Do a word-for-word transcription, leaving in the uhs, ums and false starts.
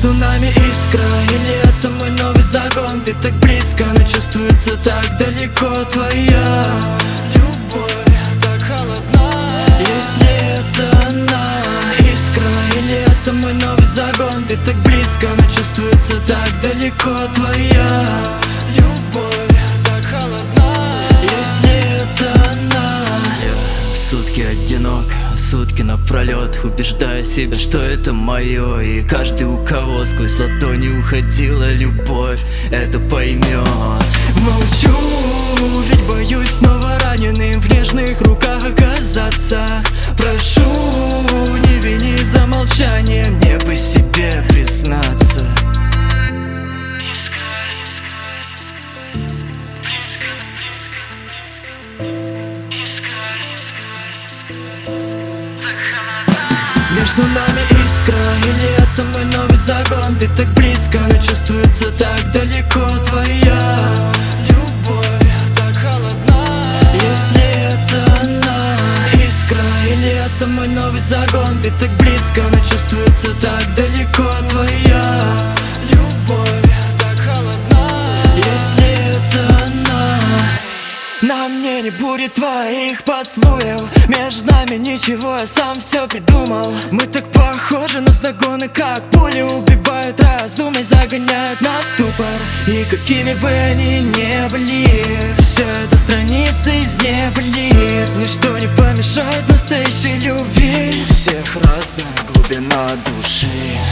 Между нами искра, или это мой новый загон? Ты так близко, но чувствуется так далеко. Твоя любовь так холодна. Если это она, искра, или это мой новый загон? Ты так близко, но чувствуется так далеко. Твоя любовь так холодна. Если это она. Сутки одинок, сутки напролет, убеждая себя, что это мое. И каждый, у кого сквозь ладони уходила любовь, это поймет. Молчу, ведь боюсь снова раненым в нежных руках оказаться. Прошу, не вини за молчание, мне бы себе признаться. Между нами искра, или это мой новый загон? Ты так близко, но чувствуется так далеко. Твоя любовь так холодна. Если это она, искра, или это мой новый загон? Ты так близко, но чувствуется так далеко. Твоя любовь так холодна. Если это она. На мне не будет твоих поцелуев, между нами ничего, я сам все придумал. Мы так похожи, но загоны как пули убивают разум и загоняют нас в ступор. И какими бы они ни были, все это страницы из небылиц. Ничто не помешает настоящей любви. У всех разная глубина души.